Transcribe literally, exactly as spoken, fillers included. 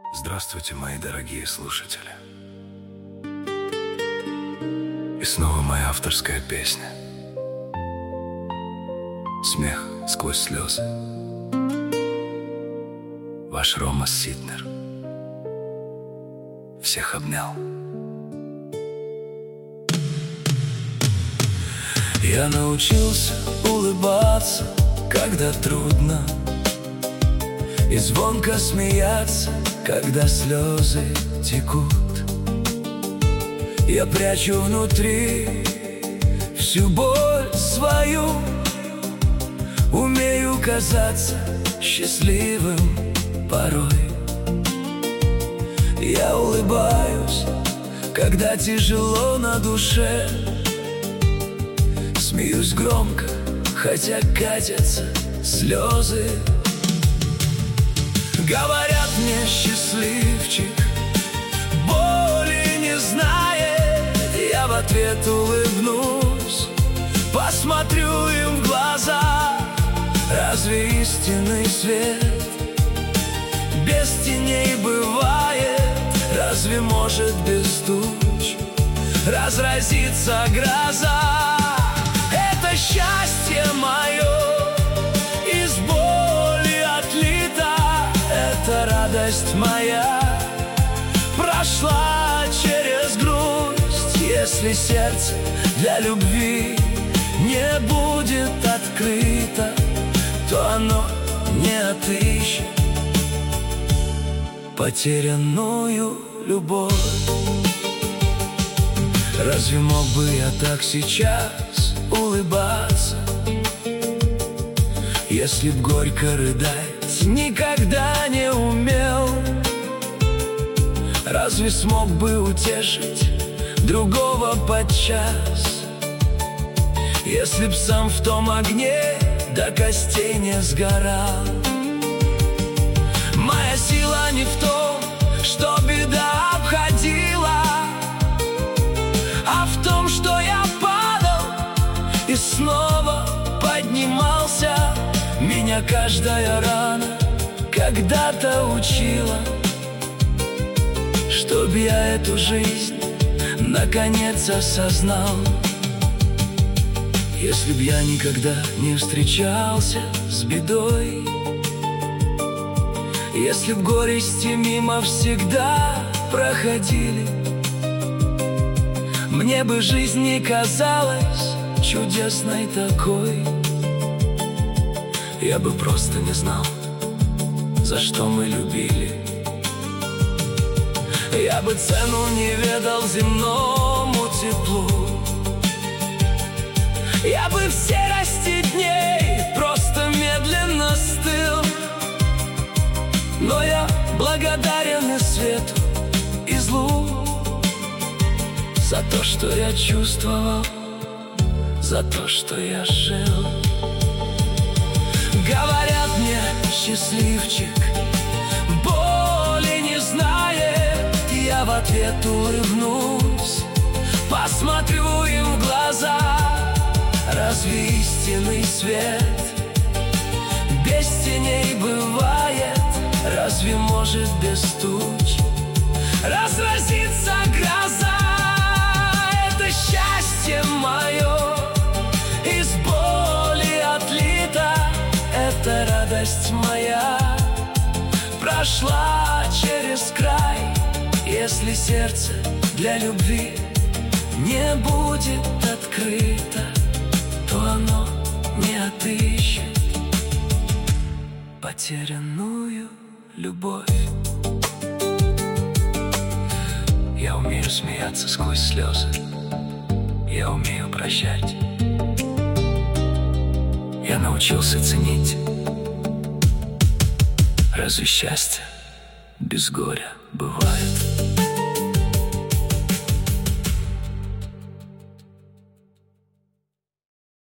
Здравствуйте, мои дорогие слушатели. И снова моя авторская песня. Смех сквозь слезы. Ваш Рома Ситнер всех обнял. Я научился улыбаться, когда трудно, и звонко смеяться, когда слезы текут. Я прячу внутри всю боль свою, умею казаться счастливым порой. Я улыбаюсь, когда тяжело на душе, смеюсь громко, хотя катятся слезы. Говорят мне, счастливчик, боли не знает. Я в ответ улыбнусь, посмотрю им в глаза. Разве истинный свет без теней бывает? Разве может без туч разразиться гроза? Это счастье мое из боли отлито. Это радость моя прошла через грусть. Если сердце для любви не будет открыто, то оно не отыщет потерянную любовь. Разве мог бы я так сейчас улыбаться, если б горько рыдать никогда не умел? Разве смог бы утешить другого подчас, если б сам в том огне до костей не сгорал? Моя сила не в том, что беда обходила, а в том, что я падал и снова поднимался. Меня каждая рана когда-то учила, чтоб я эту жизнь наконец осознал. Если б я никогда не встречался с бедой, если б горести мимо всегда проходили, мне бы жизнь не казалась чудесной такой. Я бы просто не знал, за что мы любили. Я бы цену не ведал земному теплу. Я бы в серости дней просто медленно стыл. Но я благодарен и свету, и злу за то, что я чувствовал, за то, что я жил. Говорят мне, счастливчик, боли не знает. Я в ответ улыбнусь, посмотрю им в глаза. Разве истинный свет без теней бывает? Разве может без туч разразиться гроза? Это счастье мое из боли отлито. Это радость моя прошла через край. Если сердце для любви не будет открыто, то оно не отыщет потерянную любовь. Я умею смеяться сквозь слезы, я умею прощать. Я научился ценить. Разве счастье без горя бывает?